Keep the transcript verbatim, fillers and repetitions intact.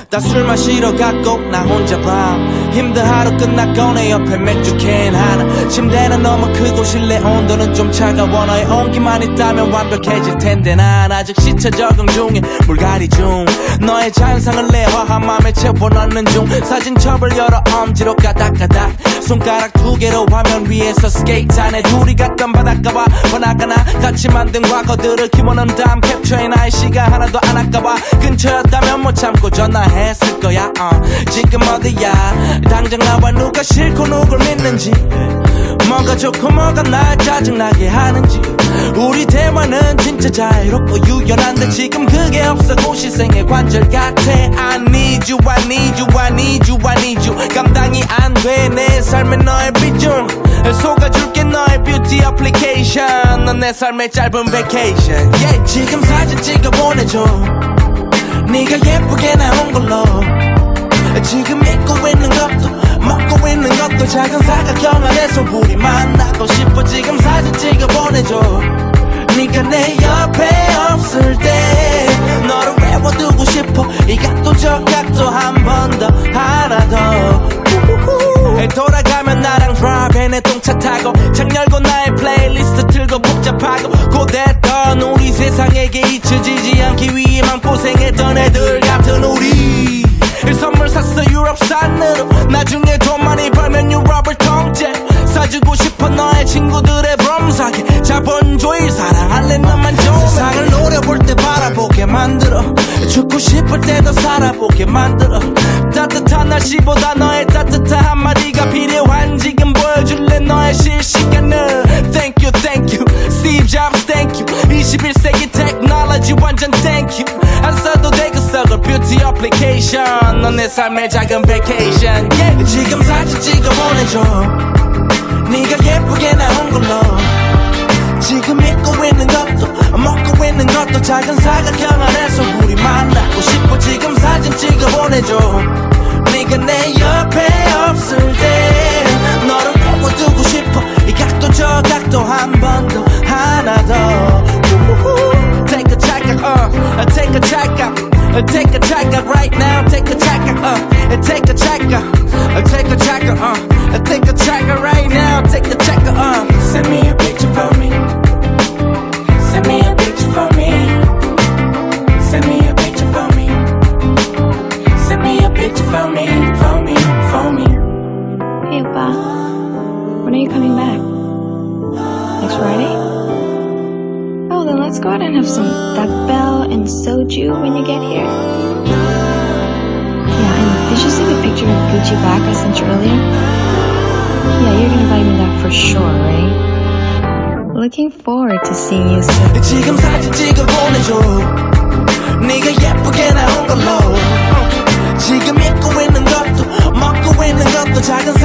다 술 마시러 갔고 나 혼자 밤 힘든 하루 끝났고 내 옆에 맥주 캔 하나 침대는 너무 크고 실내 온도는 좀 차가워 너의 온기만 있다면 완벽해질 텐데 난 아직 시차 적응 중에 물갈이 중 너의 잔상을 내 화한 맘에 채워 넣는 중 사진첩을 열어 엄지로 까닥까닥 손가락 두 개로 화면 위에서 스케이트하네 둘이 갔던 바닷가와 번화가나 같이 만든 과거들을 키워놓은 다음 캡처해 나의 시간 하나도 안 아까워 근처였다면 못 참고 전화했을 거야 uh. 지금 어디야 당장 나와 누가 싫고 누굴 믿는지 뭐가 좋고 뭐가 날 짜증나게 하는지 우리 대화는 진짜 자유롭고 유연한데 지금 그게 없어 고시생의 관절 같아 I need you I need you I need you I need you 감당이 안 돼 내 삶에 너의 비중 속아줄게 너의 뷰티 애플리케이션 넌 내 삶의 짧은 베이케이션 yeah. 지금 사진 찍어 보내줘 네가 예쁘게 나온 걸로 지금 입고 있는 것도 먹고 있는 것도 작은 사각형 안에서 우리 만나고 싶어 지금 사진 찍어 보내줘 네가 내 옆에 없을 때 너를 외워두고 싶어 이 각도 저 각도 한 번 더 하나 더 돌아가면 나랑 드라이브에 내 똥차 타고 창 열고 나의 플레이리스트 틀고 복잡하고 고됐던 우리 세상에게 잊혀지지 않기 위해 마음고생했던 애들 같은 우리 선물 샀어 유럽산으로 나중에 돈 많이 벌면 유럽을 통째 사주고 싶어 너의 친구들의 범사게 자본주의 사랑할래 너만 좋으면 세상을 노려볼 때 바라보게 만들어 죽고 싶을 때도 살아보게 만들어 따뜻한 날씨보다 너의 따뜻한 한마디가 필요한 지금 보여줄래 너의 실시간을 Thank you thank you Steve Jobs thank you 이십일 세기 테크놀로지 완전 thank you 안 써도 돼 그 썩을 뷰티 애플리케이션 넌 내 삶의 작은 베이케이션 yeah. 지금 사진 찍어 보내줘 네가 예쁘게 나온 걸로 지금 입고 있는 것도 먹고 있는 것도 작은 사각형 안에서 우리 만나고 싶어 지금 사진 찍어 보내줘 네가 내 옆에 없을 때 너를 외워두고 싶어 이 각도 저 각도 한 번 더 하나 더 Take a check out uh, Take a check out Take a check out right now Take a check out uh, Take a check out Take a check out uh, Take a check out right now Take a check out uh. Send me a picture for me Send me a picture for me Send me a picture for me Send me a picture for me For me, for me Hey Opa, when are you coming back? Next Friday? Oh, then let's go out and have some dakbel and soju when you get here. Yeah, and did you see the picture of Gucci bag I sent you earlier? Yeah, you're gonna buy me that for sure, right? Looking forward to seeing you soon. 지금 사진 찍어 보내줘 네가 예쁘게 나온 걸로 지금 입고 있는 것도 먹고 있는 것도 작은